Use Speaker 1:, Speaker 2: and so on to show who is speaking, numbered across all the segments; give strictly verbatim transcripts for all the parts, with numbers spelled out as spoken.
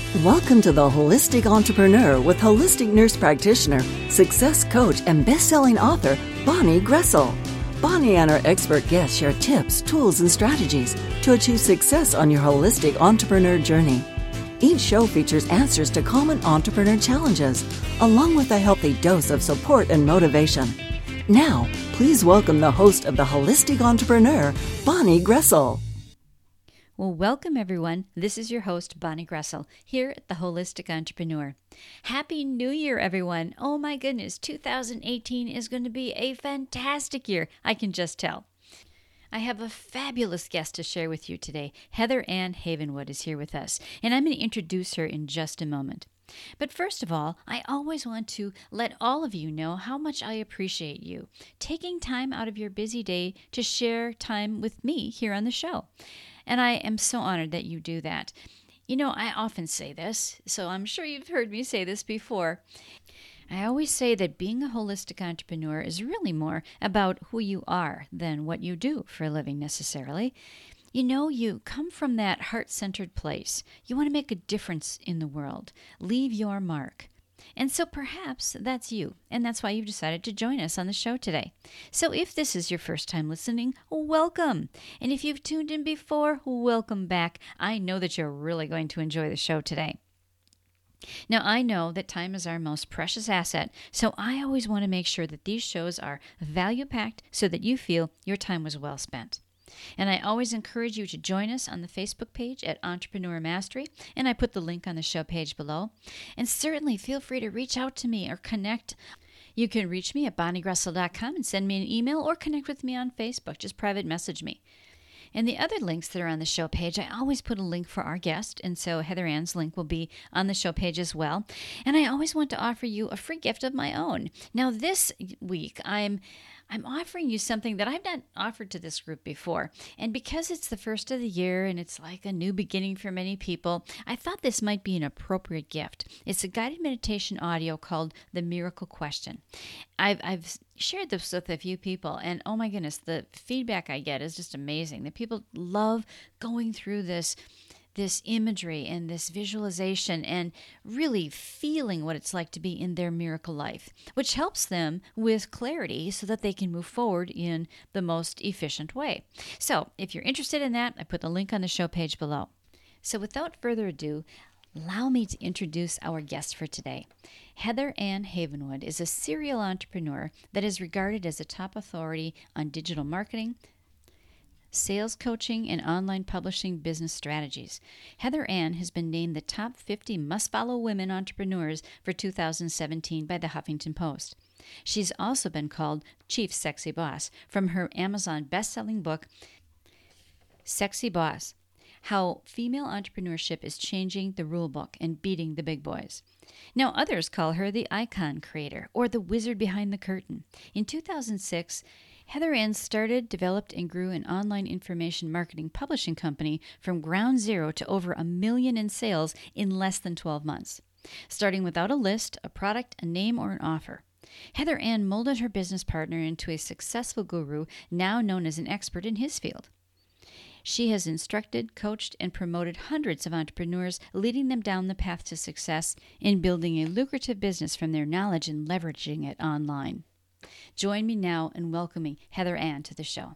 Speaker 1: Welcome to The Holistic Entrepreneur with holistic nurse practitioner, success coach, and best-selling author, Bonnie Gressel. Bonnie and her expert guests share tips, tools, and strategies to achieve success on your holistic entrepreneur journey. Each show features answers to common entrepreneur challenges, along with a healthy dose of support and motivation. Now, please welcome the host of The Holistic Entrepreneur, Bonnie Gressel.
Speaker 2: Well, welcome everyone. This is your host, Bonnie Gressel, here at The Holistic Entrepreneur. Happy New Year, everyone. Oh my goodness, two thousand eighteen is going to be a fantastic year. I can just tell. I have a fabulous guest to share with you today. Heather Ann Havenwood is here with us, and I'm going to introduce her in just a moment. But first of all, I always want to let all of you know how much I appreciate you taking time out of your busy day to share time with me here on the show. And I am so honored that you do that. You know, I often say this, so I'm sure you've heard me say this before. I always say that being a holistic entrepreneur is really more about who you are than what you do for a living necessarily. You know, you come from that heart-centered place. You want to make a difference in the world, leave your mark. And so perhaps that's you, and that's why you've decided to join us on the show today. So if this is your first time listening, welcome. And if you've tuned in before, welcome back. I know that you're really going to enjoy the show today. Now, I know that time is our most precious asset, so I always want to make sure that these shows are value-packed so that you feel your time was well spent. And I always encourage you to join us on the Facebook page at Entrepreneur Mastery, and I put the link on the show page below. And certainly feel free to reach out to me or connect. You can reach me at bonnie gressel dot com and send me an email or connect with me on Facebook. Just private message me. And the other links that are on the show page, I always put a link for our guest, and so Heather Ann's link will be on the show page as well. And I always want to offer you a free gift of my own. Now, this week, I'm I'm offering you something that I've not offered to this group before. And because it's the first of the year and it's like a new beginning for many people, I thought this might be an appropriate gift. It's a guided meditation audio called The Miracle Question. I've, I've shared this with a few people, and oh my goodness, the feedback I get is just amazing. The people love going through this this imagery and this visualization and really feeling what it's like to be in their miracle life, which helps them with clarity so that they can move forward in the most efficient way. So if you're interested in that, I put the link on the show page below. So without further ado, allow me to introduce our guest for today. Heather Ann Havenwood is a serial entrepreneur that is regarded as a top authority on digital marketing, sales coaching, and online publishing business strategies. Heather Ann has been named the top fifty must-follow women entrepreneurs for two thousand seventeen by the Huffington Post. She's also been called Chief Sexy Boss from her Amazon best-selling book, Sexy Boss: How Female Entrepreneurship is Changing the Rulebook and Beating the Big Boys. Now, others call her the icon creator or the wizard behind the curtain. In two thousand six, Heather Ann started, developed, and grew an online information marketing publishing company from ground zero to over a million in sales in less than twelve months, starting without a list, a product, a name, or an offer. Heather Ann molded her business partner into a successful guru, now known as an expert in his field. She has instructed, coached, and promoted hundreds of entrepreneurs, leading them down the path to success in building a lucrative business from their knowledge and leveraging it online. Join me now in welcoming Heather Ann to the show.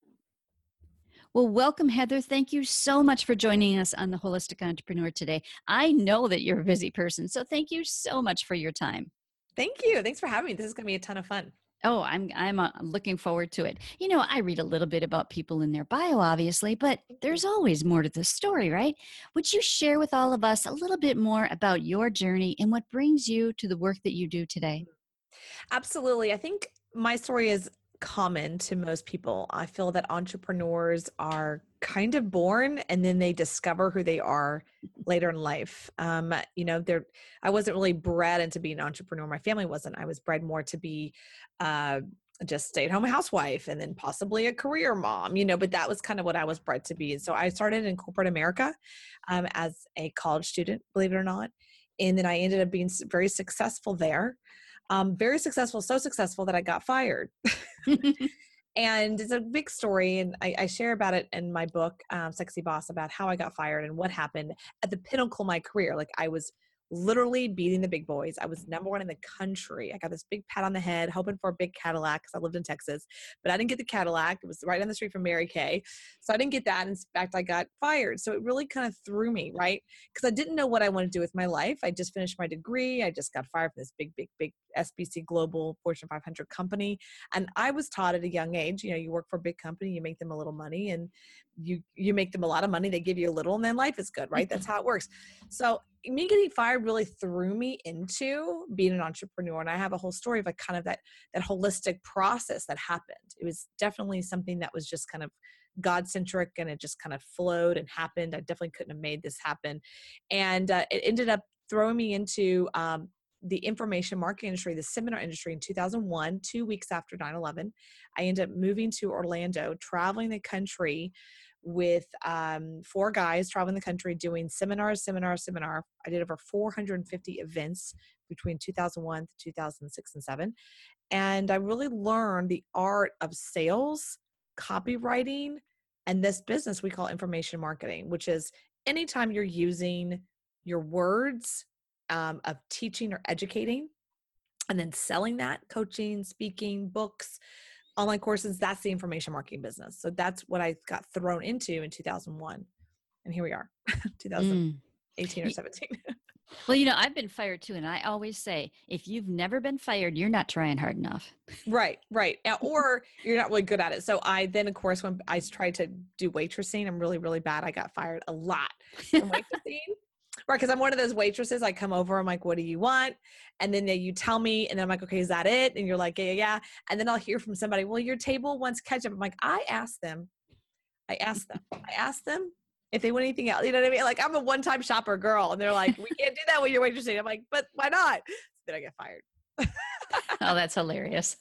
Speaker 2: Well, welcome, Heather. Thank you so much for joining us on The Holistic Entrepreneur today. I know that you're a busy person, so thank you so much for your time.
Speaker 3: Thank you. Thanks for having me. This is going to be a ton of fun.
Speaker 2: Oh, I'm I'm uh, looking forward to it. You know, I read a little bit about people in their bio, obviously, but there's always more to the story, right? Would you share with all of us a little bit more about your journey and what brings you to the work that you do today?
Speaker 3: Absolutely. I think my story is common to most people. I feel that entrepreneurs are kind of born and then they discover who they are later in life. Um, you know, they're, I wasn't really bred into being an entrepreneur. My family wasn't. I was bred more to be uh, just stay-at-home housewife and then possibly a career mom, you know, but that was kind of what I was bred to be. And so I started in corporate America um, as a college student, believe it or not. And then I ended up being very successful there. Um, very successful, so successful that I got fired. And it's a big story. And I, I share about it in my book, um, Sexy Boss, about how I got fired and what happened at the pinnacle of my career. Like I was literally beating the big boys. I was number one in the country. I got this big pat on the head, hoping for a big Cadillac because I lived in Texas, but I didn't get the Cadillac. It was right down the street from Mary Kay. So I didn't get that. In fact, I got fired. So it really kind of threw me, right? Because I didn't know what I wanted to do with my life. I just finished my degree. I just got fired from this big, big, big S B C Global Fortune five hundred company. And I was taught at a young age, you know, you work for a big company, you make them a little money, and you, you make them a lot of money. They give you a little and then life is good, right? That's how it works. So me getting fired really threw me into being an entrepreneur. And I have a whole story of like kind of that, that holistic process that happened. It was definitely something that was just kind of God-centric, and it just kind of flowed and happened. I definitely couldn't have made this happen. And uh, it ended up throwing me into um, the information marketing industry, the seminar industry in two thousand one, two weeks after nine eleven. I ended up moving to Orlando, traveling the country with um, four guys traveling the country doing seminars, seminar, seminar. I did over four hundred fifty events between two thousand one to two thousand six and seven. And I really learned the art of sales, copywriting, and this business we call information marketing, which is anytime you're using your words um, of teaching or educating and then selling that, coaching, speaking, books, online courses, that's the information marketing business. So that's what I got thrown into in two thousand one. And here we are, two thousand eighteen mm. or seventeen.
Speaker 2: Well, you know, I've been fired too. And I always say, if you've never been fired, you're not trying hard enough.
Speaker 3: Right, right. Or you're not really good at it. So I then, of course, when I tried to do waitressing, I'm really, really bad. I got fired a lot from waitressing. Right, because I'm one of those waitresses. I come over, I'm like, what do you want? And then they, you tell me, and then I'm like, okay, is that it? And you're like, yeah, yeah, yeah. And then I'll hear from somebody, well, your table wants ketchup. I'm like, I asked them. I asked them. I asked them if they want anything else. You know what I mean? Like, I'm a one-time shopper girl. And they're like, we can't do that when you're waitressing. I'm like, but why not? So then I get fired.
Speaker 2: Oh, that's hilarious.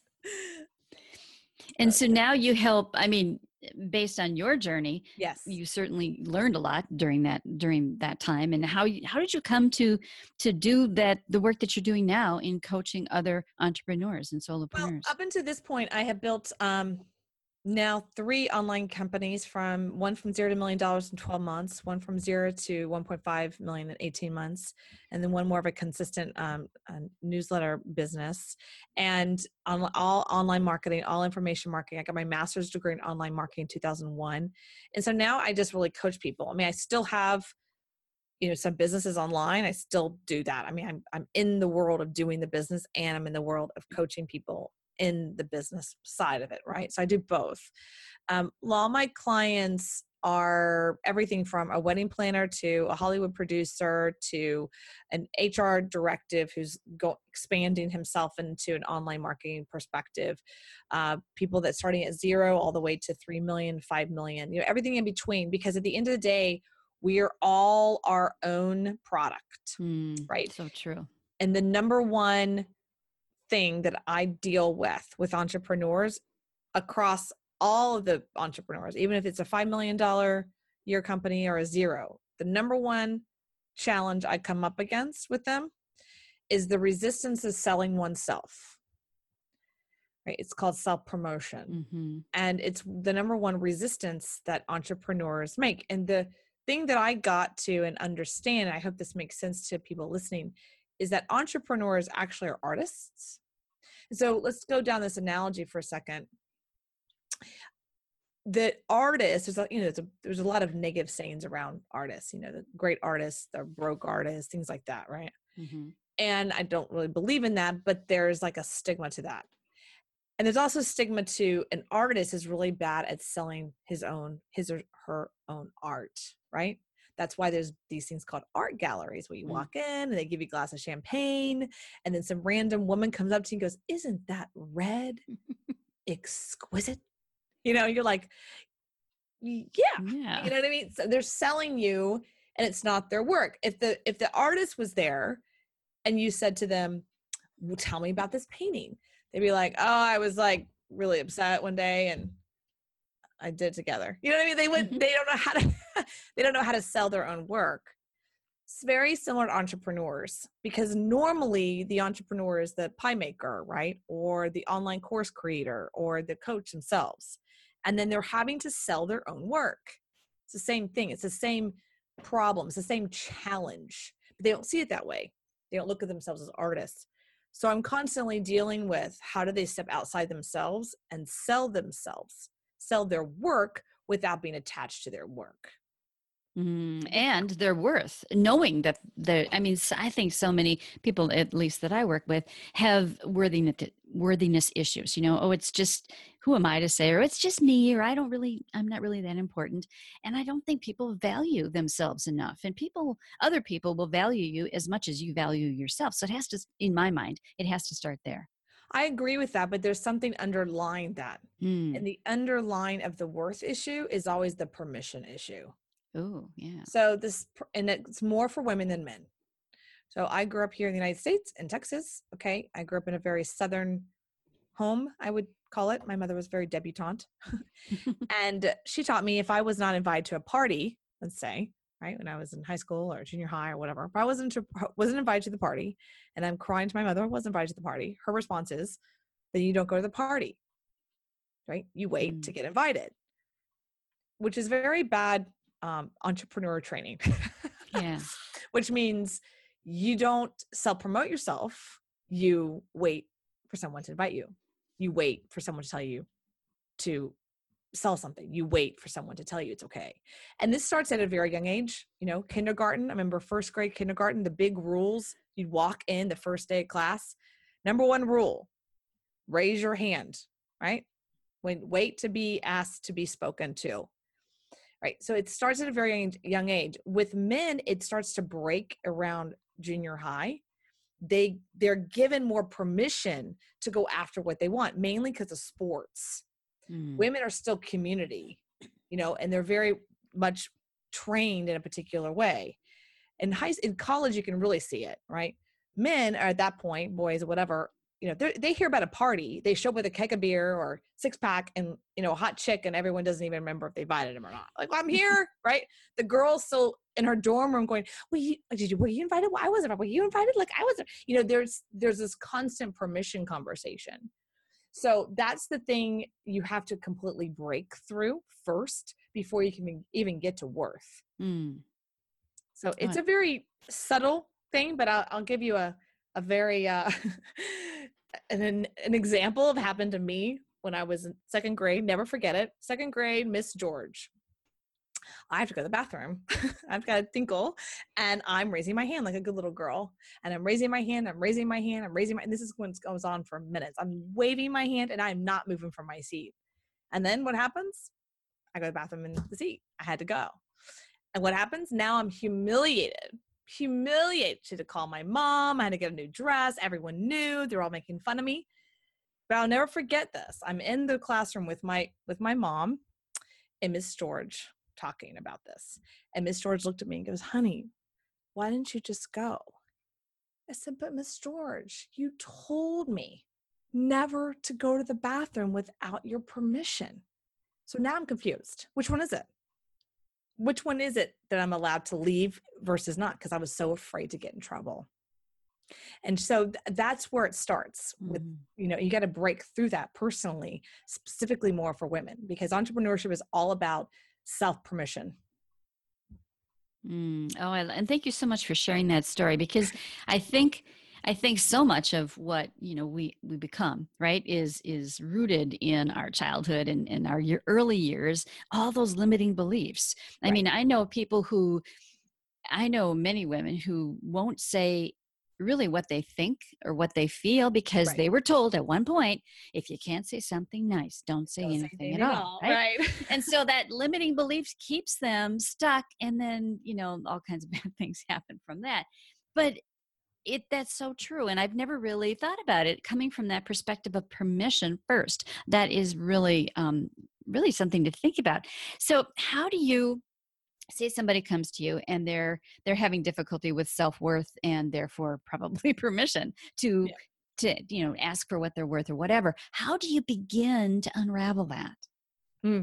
Speaker 2: And so now you help, I mean, based on your journey,
Speaker 3: yes,
Speaker 2: you certainly learned a lot during that during that time. And how you, how did you come to to do that the work that you're doing now in coaching other entrepreneurs and solopreneurs?
Speaker 3: Well, up until this point, I have built um, now three online companies, from one from zero to million dollars in twelve months, one from zero to one point five million in eighteen months, and then one more of a consistent um, uh, newsletter business, and on all online marketing, all information marketing. I got my master's degree in online marketing in two thousand one. And so now I just really coach people. I mean, I still have, you know, some businesses online. I still do that. I mean, I'm, I'm in the world of doing the business, and I'm in the world of coaching people in the business side of it, right? So I do both. Um, all my clients are everything from a wedding planner to a Hollywood producer to an H R directive who's go, expanding himself into an online marketing perspective. Uh, people that starting at zero all the way to three million, five million, you know, everything in between, because at the end of the day, we are all our own product,
Speaker 2: mm,
Speaker 3: right?
Speaker 2: So true.
Speaker 3: And the number one thing that I deal with with entrepreneurs across all of the entrepreneurs, even if it's a five million dollars year company or a zero, the number one challenge I come up against with them is the resistance of selling oneself. Right? It's called self-promotion. Mm-hmm. And it's the number one resistance that entrepreneurs make. And the thing that I got to and understand, I hope this makes sense to people listening, is that entrepreneurs actually are artists. So let's go down this analogy for a second. The artist, there's a, you know, there's a, there's a lot of negative sayings around artists, you know, the great artists, the broke artists, things like that, right? Mm-hmm. And I don't really believe in that, but there's like a stigma to that. And there's also stigma to an artist is really bad at selling his own, his or her own art, right? That's why there's these things called art galleries where you walk in and they give you a glass of champagne, and then some random woman comes up to you and goes, "Isn't that red exquisite?" You know, you're like, yeah. yeah. You know what I mean? So they're selling you, and it's not their work. If the if the artist was there and you said to them, well, "Tell me about this painting," they'd be like, "Oh, I was like really upset one day and I did it together." You know what I mean? They would, mm-hmm. they don't know how to, they don't know how to sell their own work. It's very similar to entrepreneurs because normally the entrepreneur is the pie maker, right? Or the online course creator or the coach themselves. And then they're having to sell their own work. It's the same thing. It's the same problem. It's the same challenge. But they don't see it that way. They don't look at themselves as artists. So I'm constantly dealing with how do they step outside themselves and sell themselves, sell their work without being attached to their work.
Speaker 2: Mm, and their worth, knowing that the, I mean, I think so many people, at least that I work with, have worthiness, worthiness issues. You know, oh, it's just, who am I to say, or it's just me, or I don't really, I'm not really that important. And I don't think people value themselves enough. And people, other people will value you as much as you value yourself. So it has to, in my mind, it has to start there.
Speaker 3: I agree with that, but there's something underlying that. Mm. And the underline of the worth issue is always the permission issue.
Speaker 2: Oh, yeah.
Speaker 3: So this, and it's more for women than men. So I grew up here in the United States in Texas. Okay. I grew up in a very Southern home, I would call it. My mother was very debutante. And she taught me if I was not invited to a party, let's say, right, when I was in high school or junior high or whatever, if I wasn't, to, wasn't invited to the party and I'm crying to my mother, I wasn't invited to the party, her response is, then you don't go to the party, right? You wait mm. to get invited, which is very bad Um, entrepreneur training,
Speaker 2: yeah,
Speaker 3: which means you don't self-promote yourself. You wait for someone to invite you. You wait for someone to tell you to sell something. You wait for someone to tell you it's okay. And this starts at a very young age, you know, kindergarten. I remember first grade kindergarten, the big rules. You'd walk in the first day of class. Number one rule, raise your hand, right? When wait to be asked to be spoken to. Right. So it starts at a very young age. With men, it starts to break around junior high. They, they're given more permission to go after what they want, mainly because of sports. Mm. Women are still community, you know, and they're very much trained in a particular way. In high, in college, you can really see it, right? Men are at that point, boys or whatever, you know, they hear about a party, they show up with a keg of beer or six pack and, you know, a hot chick, and everyone doesn't even remember if they invited him or not. Like, well, I'm here, right? The girl's still in her dorm room going, well, you, did you, were you invited? Well, I wasn't. Were you invited? Like, I wasn't. You know, there's, there's this constant permission conversation. So that's the thing you have to completely break through first before you can even get to worth. Mm. So it's a very subtle thing, but I'll, I'll give you a, a very, uh, an, an example of happened to me when I was in second grade. Never forget it. Second grade, Miss George. I have to go to the bathroom. I've got a tinkle and I'm raising my hand like a good little girl. And I'm raising my hand. I'm raising my hand. I'm raising my, and this is when it goes on for minutes. I'm waving my hand and I'm not moving from my seat. And then what happens? I go to the bathroom in the seat. I had to go. And what happens? Now I'm humiliated. humiliated to call my mom. I had to get a new dress. Everyone knew. They're all making fun of me. But I'll never forget this. I'm in the classroom with my with my mom and Miss George talking about this. And Miss George looked at me and goes, honey, why didn't you just go? I said, but Miss George, you told me never to go to the bathroom without your permission. So now I'm confused. Which one is it? Which one is it that I'm allowed to leave versus not? Because I was so afraid to get in trouble. And so th- that's where it starts with, mm. you know, you got to break through that personally, specifically more for women, because entrepreneurship is all about self-permission.
Speaker 2: Mm. Oh, I, and thank you so much for sharing that story, because I think I think so much of what, you know, we, we become, right, is is rooted in our childhood and, and our year, early years, all those limiting beliefs. I right. mean, I know people who, I know many women who won't say really what they think or what they feel because right. they were told at one point, if you can't say something nice, don't say don't anything say at all. all right? right. And so that limiting belief keeps them stuck, and then, you know, all kinds of bad things happen from that. But It that's so true. And I've never really thought about it coming from that perspective of permission first. That is really, um, really something to think about. So how do you say somebody comes to you and they're, they're having difficulty with self-worth and therefore probably permission to, yeah. to, you know, ask for what they're worth or whatever. How do you begin to unravel that?
Speaker 3: Mm.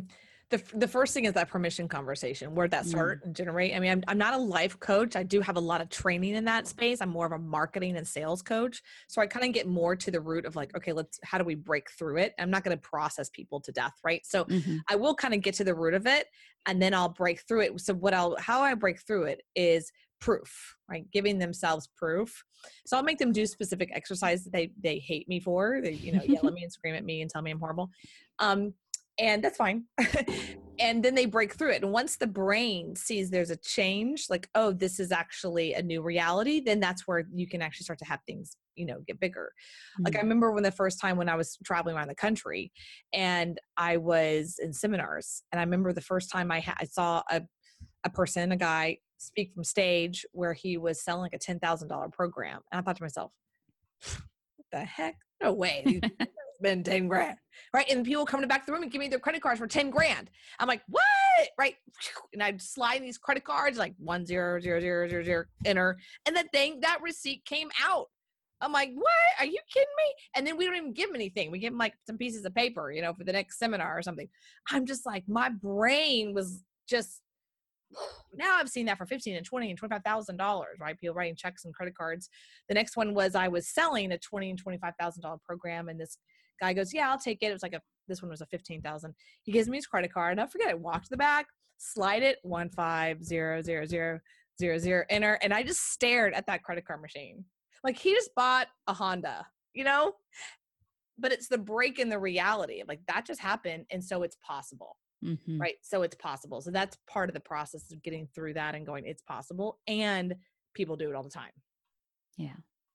Speaker 3: the the first thing is that permission conversation. Where'd that start
Speaker 2: Mm.
Speaker 3: and generate? I mean, I'm I'm not a life coach. I do have a lot of training in that space. I'm more of a marketing and sales coach. So I kind of get more to the root of like, okay, let's, how do we break through it? I'm not going to process people to death, right? So
Speaker 2: Mm-hmm.
Speaker 3: I will kind of get to the root of it and then I'll break through it. So what I'll, how I break through it is proof, right? Giving themselves proof. So I'll make them do specific exercises that they, they hate me for. They, you know, yell at me and scream at me and tell me I'm horrible. Um, and that's fine. And then they break through it. And once the brain sees there's a change, like, oh, this is actually a new reality, then that's where you can actually start to have things, you know, get bigger.
Speaker 2: Mm.
Speaker 3: Like I remember when the first time when I was traveling around the country and I was in seminars, and I remember the first time I, ha- I saw a, a person, a guy speak from stage where he was selling like a ten thousand dollars program. And I thought to myself, what the heck? No way. Been ten grand, right? And people coming back to the room and giving me their credit cards for ten grand. I'm like, what? Right? And I'd slide these credit cards like one zero zero zero zero zero enter, and that thing, that receipt came out. I'm like, what? Are you kidding me? And then we don't even give them anything. We give them like some pieces of paper, you know, for the next seminar or something. I'm just like, my brain was just. Now I've seen that for fifteen and twenty and twenty-five thousand dollars, right? People writing checks and credit cards. The next one was I was selling a twenty and twenty-five thousand dollars program, and this guy goes, yeah, I'll take it. It was like a, this one was a fifteen thousand. He gives me his credit card. And I forget, I walk to the back, slide it, one five zero zero zero zero zero enter. And I just stared at that credit card machine. Like he just bought a Honda, you know, but it's the break in the reality. Like that just happened. And so it's possible.
Speaker 2: Mm-hmm.
Speaker 3: Right. So it's possible. So that's part of the process of getting through that and going, it's possible. And people do it all the time.
Speaker 2: Yeah.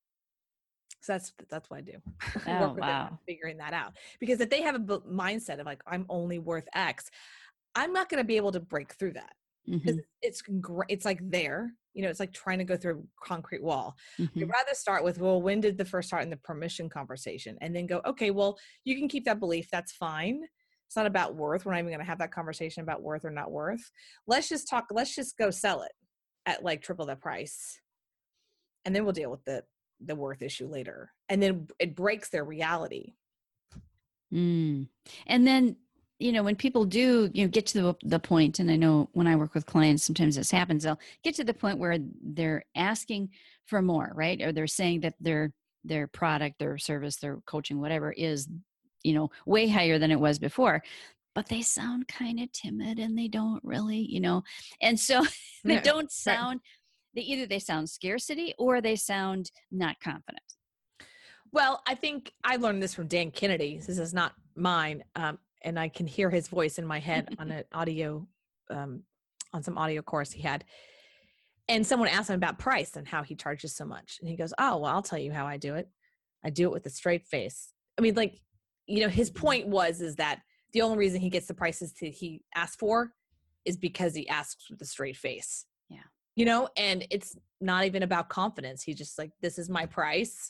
Speaker 3: So that's, that's what I do.
Speaker 2: Oh,
Speaker 3: Work with
Speaker 2: wow.
Speaker 3: them, figuring that out. Because if they have a b- mindset of like, I'm only worth X, I'm not going to be able to break through that.
Speaker 2: Mm-hmm.
Speaker 3: It's, it's great. It's like there, you know, it's like trying to go through a concrete wall.
Speaker 2: Mm-hmm.
Speaker 3: I'd rather start with, well, when did the first start in the permission conversation? And then go, okay, well, you can keep that belief. That's fine. It's not about worth. We're not even going to have that conversation about worth or not worth. Let's just talk. Let's just go sell it at like triple the price. And then we'll deal with the, the worth issue later. And then it breaks their reality.
Speaker 2: Mm. And then, you know, when people do, you know, get to the, the point, and I know when I work with clients, sometimes this happens, they'll get to the point where they're asking for more, right? Or they're saying that their, their product, their service, their coaching, whatever is, you know, way higher than it was before, but they sound kind of timid and they don't really, you know, and so they
Speaker 3: Yeah,
Speaker 2: don't sound,
Speaker 3: right.
Speaker 2: they either they sound scarcity or they sound not confident.
Speaker 3: Well, I think I learned this from Dan Kennedy. This is not mine. Um, and I can hear his voice in my head on an audio, um, on some audio course he had. And someone asked him about price and how he charges so much. And he goes, oh, well, I'll tell you how I do it. I do it with a straight face. I mean, like, you know, his point was, is that the only reason he gets the prices that he asked for is because he asks with a straight face.
Speaker 2: Yeah.
Speaker 3: You know, and it's not even about confidence. He's just like, this is my price.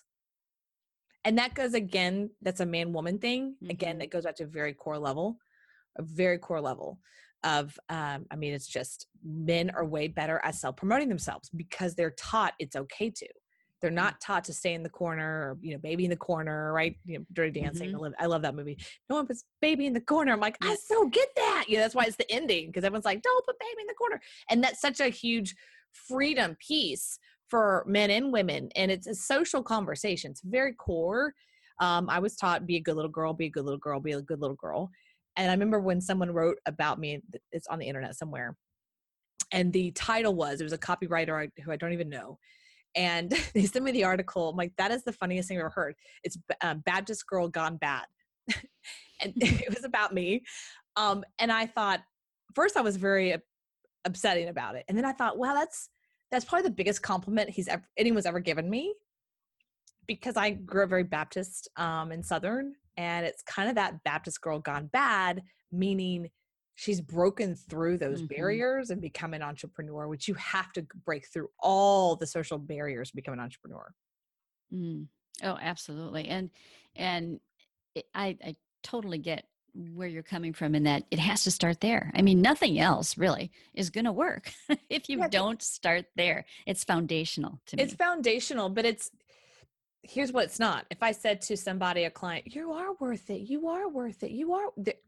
Speaker 3: And that goes, again, that's a man woman thing. Mm-hmm. Again, that goes back to a very core level, a very core level of, um, I mean, it's just men are way better at self-promoting themselves because they're taught it's okay to. They're not taught to stay in the corner or, you know, baby in the corner, right? You know, Dirty Dancing. Mm-hmm. I, love, I love that movie. No one puts baby in the corner. I'm like, I so get that. You know, that's why it's the ending, because everyone's like, don't put baby in the corner. And that's such a huge freedom piece for men and women. And it's a social conversation. It's very core. Um, I was taught, be a good little girl, be a good little girl, be a good little girl. And I remember when someone wrote about me, it's on the internet somewhere. And the title was, it was a copywriter who I don't even know. And they sent me the article. I'm like, that is the funniest thing I've ever heard. It's uh, Baptist Girl Gone Bad. And it was about me. Um, and I thought, first I was very upsetting about it. And then I thought, wow, that's, that's probably the biggest compliment he's ever, anyone's ever given me, because I grew up very Baptist um, and Southern. And it's kind of that Baptist girl gone bad, meaning she's broken through those mm-hmm. barriers and become an entrepreneur, which you have to break through all the social barriers to become an entrepreneur.
Speaker 2: Mm. Oh, absolutely. And, and it, I, I totally get where you're coming from in that it has to start there. I mean, nothing else really is going to work if you yeah, don't start there. It's foundational to me.
Speaker 3: It's foundational, but it's, here's what it's not. If I said to somebody, a client, you are worth it. You are worth it. You are,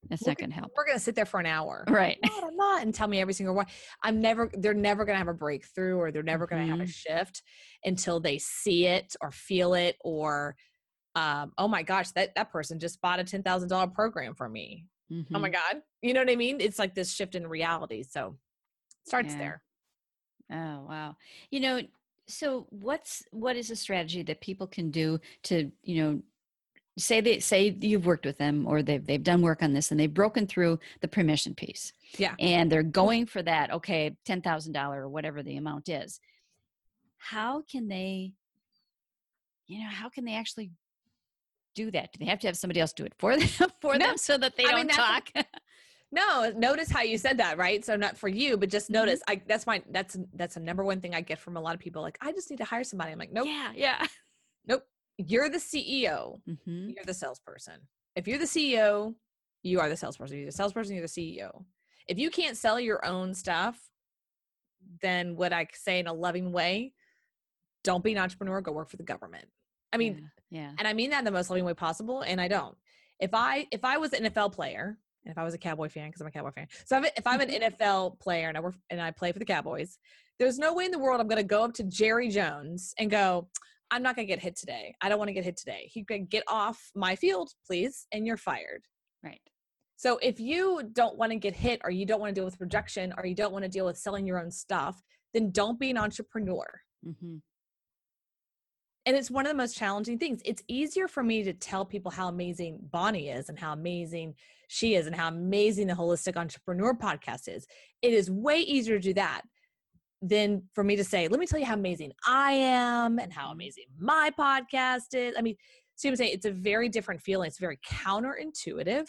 Speaker 2: That's
Speaker 3: we're,
Speaker 2: not going to help.
Speaker 3: We're going to sit there for an hour.
Speaker 2: Right.
Speaker 3: I'm not, I'm not, and tell me every single one. I'm never, they're never going to have a breakthrough, or they're never going to have a shift until they see it or feel it, or, um, oh my gosh, that, that person just bought a ten thousand dollars program from me.
Speaker 2: Mm-hmm.
Speaker 3: Oh my God. You know what I mean? It's like this shift in reality. So it starts
Speaker 2: Yeah.
Speaker 3: there.
Speaker 2: Oh, wow. You know, so what's, what is a strategy that people can do to, you know, say they say you've worked with them, or they've, they've done work on this and they've broken through the permission piece.
Speaker 3: Yeah.
Speaker 2: And they're going for that, okay, ten thousand dollars or whatever the amount is. How can they, you know, how can they actually do that? Do they have to have somebody else do it for them, for
Speaker 3: No.
Speaker 2: them so that they
Speaker 3: I
Speaker 2: don't
Speaker 3: mean, that's-
Speaker 2: talk?
Speaker 3: No, notice how you said that, right? So not for you, but just
Speaker 2: Mhm.
Speaker 3: notice. I that's my that's that's a number one thing I get from a lot of people. Like, I just need to hire somebody. I'm like, nope,
Speaker 2: Yeah. Yeah.
Speaker 3: nope. You're the C E O.
Speaker 2: Mm-hmm.
Speaker 3: You're the salesperson. If you're the C E O, you are the salesperson. You're the salesperson. You're the C E O. If you can't sell your own stuff, then what I say in a loving way, don't be an entrepreneur. Go work for the government. I mean,
Speaker 2: yeah. yeah.
Speaker 3: and I mean that in the most loving way possible. And I don't. If I if I was an N F L player, and if I was a Cowboy fan, because I'm a Cowboy fan, so if, if I'm an N F L player and I work and I play for the Cowboys, there's no way in the world I'm going to go up to Jerry Jones and go, I'm not going to get hit today. I don't want to get hit today. He can get off my field, please, and you're fired.
Speaker 2: Right.
Speaker 3: So if you don't want to get hit, or you don't want to deal with rejection, or you don't want to deal with selling your own stuff, then don't be an entrepreneur.
Speaker 2: Mm-hmm.
Speaker 3: And it's one of the most challenging things. It's easier for me to tell people how amazing Bonnie is and how amazing she is and how amazing the Holistic Entrepreneur podcast is. It is way easier to do that than for me to say, let me tell you how amazing I am and how amazing my podcast is. I mean, see what I'm saying? It's a very different feeling. It's very counterintuitive.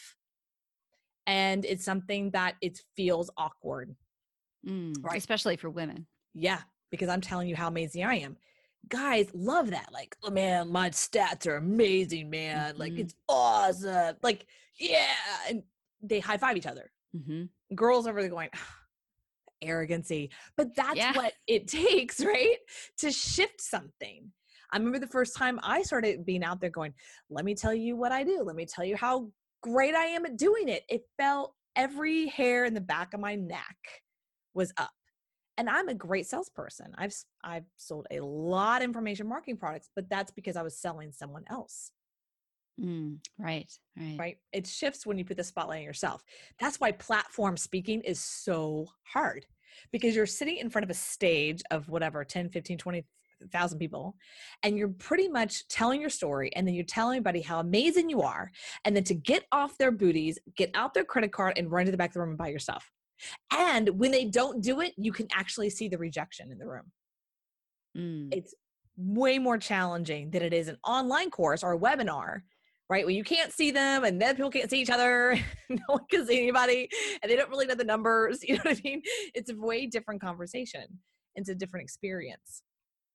Speaker 3: And it's something that it feels awkward.
Speaker 2: Mm,
Speaker 3: Right.
Speaker 2: Especially for women.
Speaker 3: Yeah, because I'm telling you how amazing I am. Guys love that. Like, oh man, my stats are amazing, man.
Speaker 2: Mm-hmm.
Speaker 3: Like, it's awesome. Like, yeah. And they high five each other.
Speaker 2: Mm-hmm.
Speaker 3: Girls over there going, arrogancy. But that's
Speaker 2: Yeah.
Speaker 3: what it takes, right? To shift something. I remember the first time I started being out there going, let me tell you what I do. Let me tell you how great I am at doing it. It felt every hair in the back of my neck was up. And I'm a great salesperson. I've I've sold a lot of information marketing products, but that's because I was selling someone else.
Speaker 2: Mm, right, right.
Speaker 3: Right? It shifts when you put the spotlight on yourself. That's why platform speaking is so hard, because you're sitting in front of a stage of whatever, ten, fifteen, twenty thousand people, and you're pretty much telling your story, and then you're telling everybody how amazing you are, and then to get off their booties, get out their credit card and run to the back of the room and buy your stuff. And when they don't do it, you can actually see the rejection in the room.
Speaker 2: Mm.
Speaker 3: It's way more challenging than it is an online course or a webinar, right? Where you can't see them and then people can't see each other. No one can see anybody and they don't really know the numbers. You know what I mean? It's a way different conversation. It's a different experience.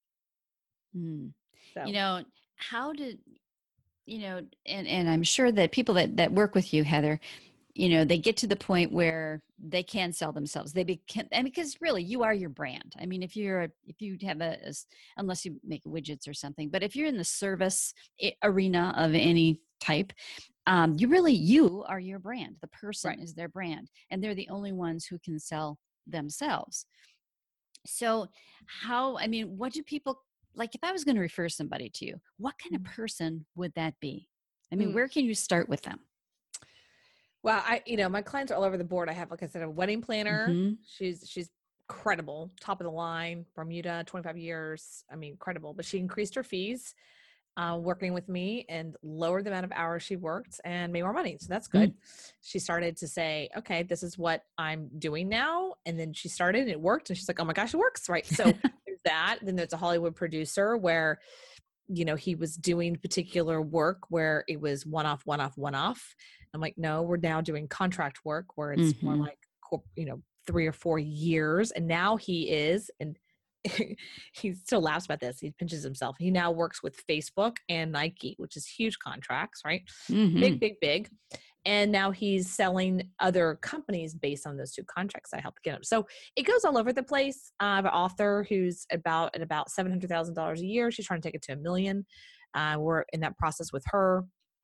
Speaker 2: Mm.
Speaker 3: So.
Speaker 2: You know, how did, you know, and, and I'm sure that people that, that work with you, Heather, you know, they get to the point where they can sell themselves. They become, and because really you are your brand. I mean, if you're, a, if you have a, a, unless you make widgets or something, but if you're in the service arena of any type, um, you really, you are your brand. The person
Speaker 3: Right.
Speaker 2: is their brand, and they're the only ones who can sell themselves. So how, I mean, what do people, like if I was going to refer somebody to you, what kind of person would that be? I mean,
Speaker 3: Mm.
Speaker 2: where can you start with them?
Speaker 3: Well, I, you know, my clients are all over the board. I have, like I said, a wedding planner.
Speaker 2: Mhm.
Speaker 3: She's, she's credible, top of the line, Bermuda, twenty-five years. I mean, credible, but she increased her fees, uh, working with me and lowered the amount of hours she worked and made more money. So that's good. She started to say, okay, this is what I'm doing now. And then she started and it worked. And she's like, oh my gosh, it works. Right. So there's that. Then there's a Hollywood producer where, you know, he was doing particular work where it was one off, one off, one off. I'm like, no, we're now doing contract work where it's
Speaker 2: Mhm.
Speaker 3: more like, you know, three or four years. And now he is, and he still laughs about this. He pinches himself. He now works with Facebook and Nike, which is huge contracts, right?
Speaker 2: Mhm.
Speaker 3: Big, big, big. And now he's selling other companies based on those two contracts I helped get him. So it goes all over the place. I have an author who's about at about seven hundred thousand dollars a year. She's trying to take it to a million. Uh, we're in that process with her.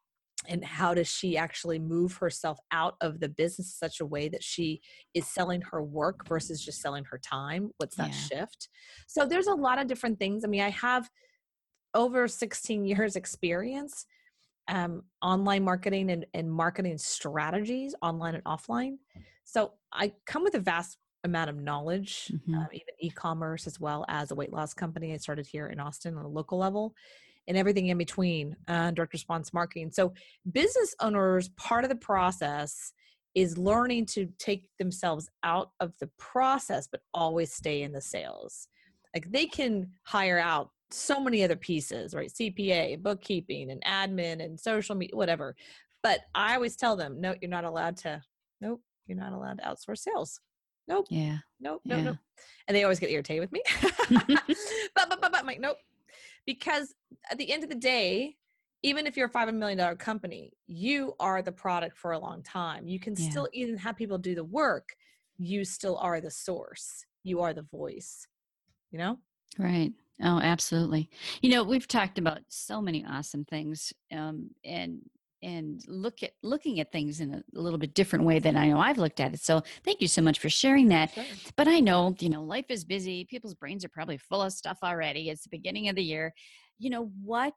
Speaker 3: and how does she actually move herself out of the business in such a way that she is selling her work versus just selling her time? What's that
Speaker 2: Yeah.
Speaker 3: shift? So there's a lot of different things. I mean, I have over sixteen years experience, um, online marketing and, and marketing strategies, online and offline. So I come with a vast amount of knowledge,
Speaker 2: Mm-hmm.
Speaker 3: uh, even e-commerce, as well as a weight loss company. I started here in Austin on a local level, and everything in between, uh, direct response marketing. So business owners, part of the process is learning to take themselves out of the process, but always stay in the sales. Like they can hire out so many other pieces, right? C P A, bookkeeping, and admin, and social media, whatever. But I always tell them, no, you're not allowed to, nope, you're not allowed to outsource sales. Nope.
Speaker 2: Yeah.
Speaker 3: Nope, nope,
Speaker 2: Yeah.
Speaker 3: nope. And they always get irritated with me. but, but, but, but, I'm like, nope. Because at the end of the day, even if you're a five hundred million dollars company, you are the product for a long time. You can
Speaker 2: Yeah.
Speaker 3: still even have people do the work. You still are the source. You are the voice, you know?
Speaker 2: Right. Oh, absolutely. You know, we've talked about so many awesome things, um, and and look at looking at things in a, a little bit different way than I know I've looked at it. So thank you so much for sharing that.
Speaker 3: Sure.
Speaker 2: But I know, you know, life is busy. People's brains are probably full of stuff already. It's the beginning of the year. You know, what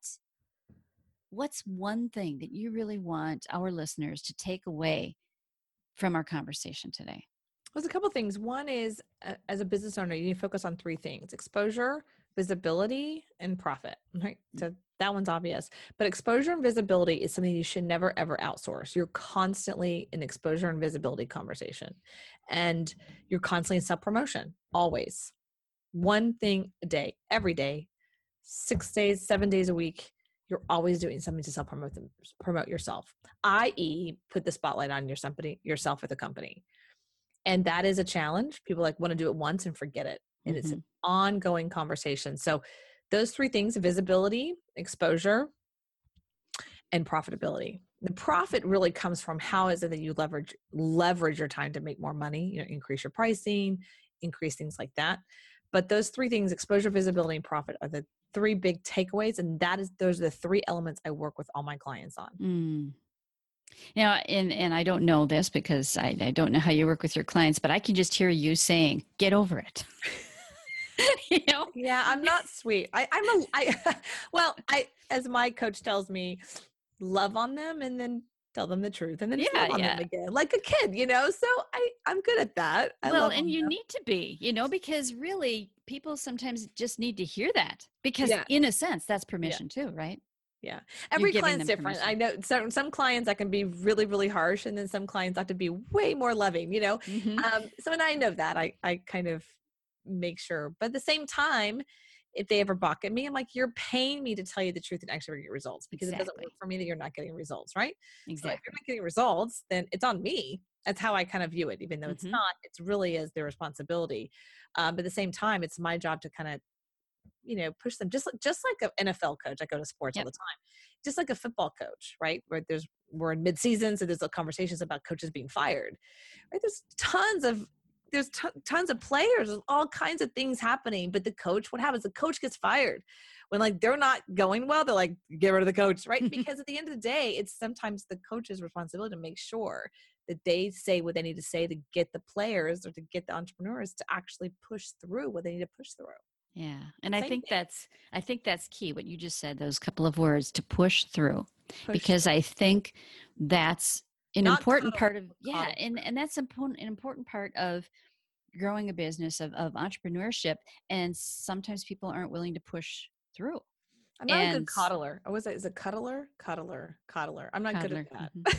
Speaker 2: what's one thing that you really want our listeners to take away from our conversation today?
Speaker 3: There's a couple things. One is, uh, as a business owner, you need to focus on three things: exposure, visibility, and profit. Right? So that one's obvious. But exposure and visibility is something you should never, ever outsource. You're constantly in exposure and visibility conversation. And you're constantly in self-promotion, always. One thing a day, every day, six days, seven days a week. You're always doing something to self-promote them, promote yourself, that is put the spotlight on your somebody, yourself or the company. And that is a challenge. People like want to do it once and forget it. And
Speaker 2: Mm-hmm.
Speaker 3: it's an ongoing conversation. So those three things: visibility, exposure, and profitability. The profit really comes from how is it that you leverage leverage your time to make more money, you know, increase your pricing, increase things like that. But those three things, exposure, visibility, and profit, are the three big takeaways. And that is those are the three elements I work with all my clients on.
Speaker 2: Mm. Now, and, and I don't know this because I, I don't know how you work with your clients, but I can just hear you saying, get over it. You know?
Speaker 3: Yeah, I'm not sweet. I, I'm a, I, well, I, as my coach tells me, love on them and then tell them the truth and then just
Speaker 2: Yeah,
Speaker 3: love on
Speaker 2: yeah.
Speaker 3: them again, like a kid, you know? So I, I'm good at that. I
Speaker 2: Well,
Speaker 3: love
Speaker 2: and
Speaker 3: on
Speaker 2: you
Speaker 3: them.
Speaker 2: need to be, you know, because really people sometimes just need to hear that because
Speaker 3: Yeah.
Speaker 2: in a sense, that's permission too, right?
Speaker 3: Yeah.
Speaker 2: You're
Speaker 3: Every
Speaker 2: giving
Speaker 3: client's
Speaker 2: them
Speaker 3: different.
Speaker 2: permission.
Speaker 3: I know some, some clients I can be really, really harsh, and then some clients have to be way more loving, you know?
Speaker 2: Mm-hmm.
Speaker 3: Um, so, and I know that I, I kind of make sure, but at the same time, if they ever balk at me, I'm like, you're paying me to tell you the truth and actually get results, because it doesn't
Speaker 2: Exactly.
Speaker 3: work for me that you're not getting results, right? So if you're
Speaker 2: Exactly.
Speaker 3: not getting results, then it's on me. That's how I kind of view it, even though it's
Speaker 2: Mm-hmm.
Speaker 3: not, it's really is their responsibility. Um, but at the same time, it's my job to kind of, you know, push them just like, just like an N F L coach. I go to sports
Speaker 2: Yep.
Speaker 3: all the time, just like a football coach, right? Where there's, we're in mid season. So there's conversations about coaches being fired, right? There's tons of, there's t- tons of players, there's all kinds of things happening, but the coach, what happens? The coach gets fired when like they're not going well. They're like, get rid of the coach, right? Because at the end of the day, it's sometimes the coach's responsibility to make sure that they say what they need to say to get the players or to get the entrepreneurs to actually push through what they need to push through.
Speaker 2: Yeah. And I
Speaker 3: Same
Speaker 2: think
Speaker 3: thing.
Speaker 2: that's, I think that's key. What you just said, those couple of words, to push through,
Speaker 3: Push
Speaker 2: because
Speaker 3: through.
Speaker 2: I think that's an
Speaker 3: Not
Speaker 2: important
Speaker 3: cuddle,
Speaker 2: part of,
Speaker 3: but
Speaker 2: yeah.
Speaker 3: coddle
Speaker 2: And,
Speaker 3: through.
Speaker 2: and that's important, an important part of growing a business, of, of entrepreneurship. And sometimes people aren't willing to push through.
Speaker 3: I'm not a good
Speaker 2: And
Speaker 3: coddler. I was is it cuddler? Cuddler. Coddler. I'm not good
Speaker 2: coddler.
Speaker 3: at
Speaker 2: Mm-hmm.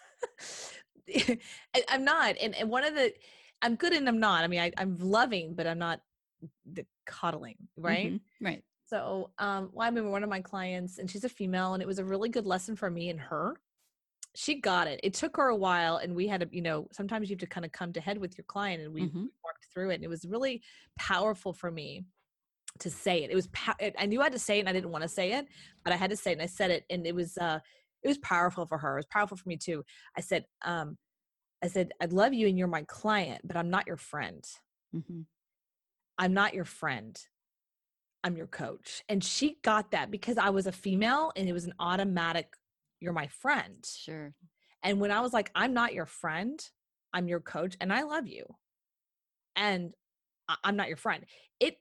Speaker 3: that. I, I'm not. And, and one of the, I'm good and I'm not. I mean, I, I'm loving, but I'm not the coddling, right?
Speaker 2: Mm-hmm. Right.
Speaker 3: So, um, well, I remember one of my clients, and she's a female, and it was a really good lesson for me and her. She got it. It took her a while, and we had to, you know, sometimes you have to kind of come to head with your client, and we,
Speaker 2: Mm-hmm.
Speaker 3: we worked through it. And it was really powerful for me to say it. It was, pow- I knew I had to say it, and I didn't want to say it, but I had to say it, and I said it, and it was, uh, it was powerful for her. It was powerful for me too. I said, um, I said, I love you, and you're my client, but I'm not your friend.
Speaker 2: Mm-hmm.
Speaker 3: I'm not your friend. I'm your coach. And she got that because I was a female, and it was an automatic you're my friend.
Speaker 2: Sure.
Speaker 3: And when I was like, I'm not your friend, I'm your coach, and I love you, and I- I'm not your friend, it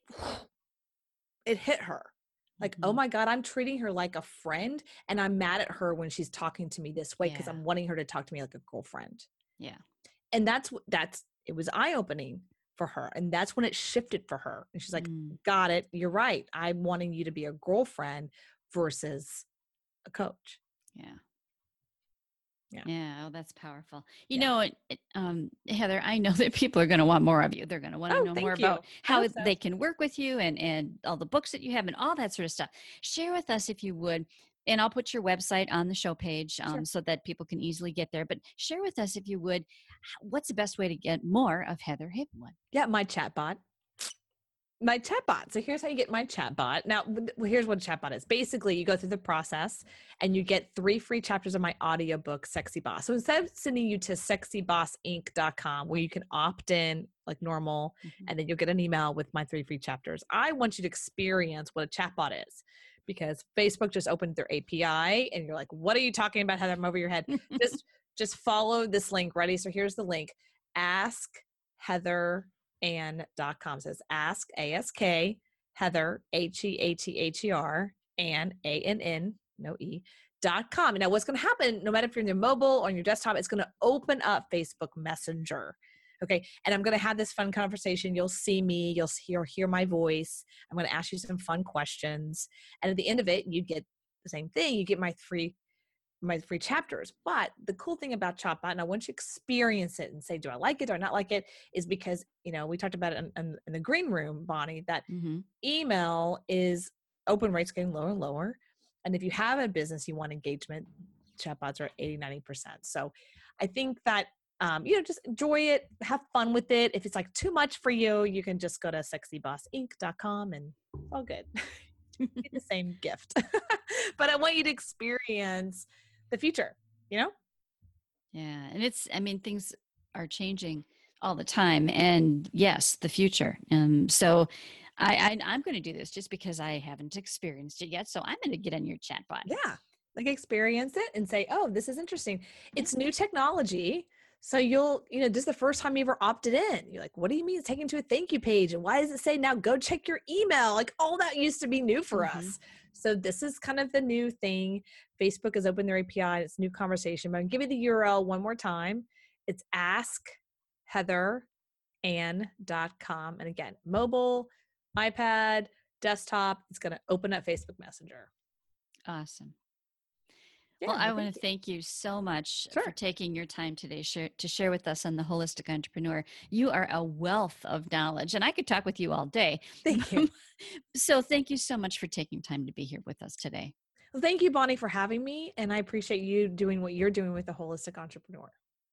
Speaker 3: it hit her. Like,
Speaker 2: Mm-hmm.
Speaker 3: oh my God, I'm treating her like a friend, and I'm mad at her when she's talking to me this way because
Speaker 2: Yeah.
Speaker 3: I'm wanting her to talk to me like a girlfriend.
Speaker 2: Yeah.
Speaker 3: And that's what that's it was eye-opening for her. And that's when it shifted for her. And she's like,
Speaker 2: Mm.
Speaker 3: got it. You're right. I'm wanting you to be a girlfriend versus a coach.
Speaker 2: Yeah.
Speaker 3: Yeah.
Speaker 2: Yeah. Oh, that's powerful. You
Speaker 3: Yeah.
Speaker 2: know, it, it, um, Heather, I know that people are going to want more of you. They're going to want to
Speaker 3: Oh,
Speaker 2: know
Speaker 3: thank
Speaker 2: more
Speaker 3: you.
Speaker 2: about
Speaker 3: I
Speaker 2: how
Speaker 3: hope so.
Speaker 2: they can work with you and, and all the books that you have and all that sort of stuff. Share with us if you would. And I'll put your website on the show page um,
Speaker 3: Sure.
Speaker 2: so that people can easily get there. But share with us if you would, what's the best way to get more of Heather Havenwood?
Speaker 3: Yeah, my chatbot. My chatbot. So here's how you get my chatbot. Now, well, here's what a chatbot is. Basically, you go through the process and you get three free chapters of my audiobook, Sexy Boss. So instead of sending you to sexy boss inc dot com, where you can opt in like normal,
Speaker 2: Mm-hmm.
Speaker 3: and then you'll get an email with my three free chapters, I want you to experience what a chatbot is, because Facebook just opened their A P I and you're like, what are you talking about, Heather? I'm over your head. just, just follow this link. Ready? So here's the link. Ask Heather Ann dot com. Says ask, A S K, Heather, H E A T H E R, and A N N, no E, dot com. And now what's going to happen, no matter if you're in your mobile or on your desktop, it's going to open up Facebook Messenger. Okay. And I'm going to have this fun conversation. You'll see me, you'll hear, hear my voice. I'm going to ask you some fun questions. And at the end of it, you get the same thing. You get my free my free chapters. But the cool thing about Chatbot, and I want you to experience it and say, do I like it or not like it, is because, you know, we talked about it in, in, in the green room, Bonnie, that
Speaker 2: Mm-hmm.
Speaker 3: email is open rates getting lower and lower. And if you have a business, you want engagement, chatbots are eighty, ninety percent. So I think that, um, you know, just enjoy it, have fun with it. If it's like too much for you, you can just go to sexy boss inc dot com and it's all good. Get the same gift. But I want you to experience the future, you know?
Speaker 2: Yeah. And it's, I mean, things are changing all the time. And yes, the future. Um, so I, I, I'm going to do this just because I haven't experienced it yet. So I'm going to get on your chatbot.
Speaker 3: Yeah. Like experience it and say, oh, this is interesting. It's new technology. So you'll, you know, this is the first time you ever opted in. You're like, what do you mean it's taken to a thank you page? And why does it say now go check your email? Like all that used to be new for
Speaker 2: Mm-hmm.
Speaker 3: us. So this is kind of the new thing. Facebook has opened their A P I. It's a new conversation. But I'll give you the U R L one more time. It's ask heather ann dot com. And again, mobile, iPad, desktop, it's going to open up Facebook Messenger.
Speaker 2: Awesome.
Speaker 3: Yeah,
Speaker 2: well, I
Speaker 3: well,
Speaker 2: want to thank you so much
Speaker 3: Sure.
Speaker 2: for taking your time today share, to share with us on The Holistic Entrepreneur. You are a wealth of knowledge, and I could talk with you all day.
Speaker 3: Thank you.
Speaker 2: So thank you so much for taking time to be here with us today.
Speaker 3: Well, thank you, Bonnie, for having me. And I appreciate you doing what you're doing with The Holistic Entrepreneur.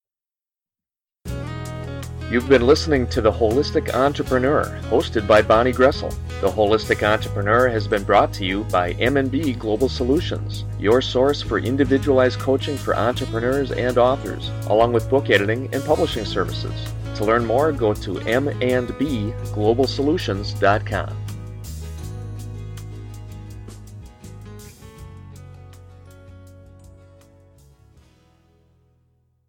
Speaker 4: You've been listening to The Holistic Entrepreneur, hosted by Bonnie Gressel. The Holistic Entrepreneur has been brought to you by M and B Global Solutions, your source for individualized coaching for entrepreneurs and authors, along with book editing and publishing services. To learn more, go to m and b global solutions dot com.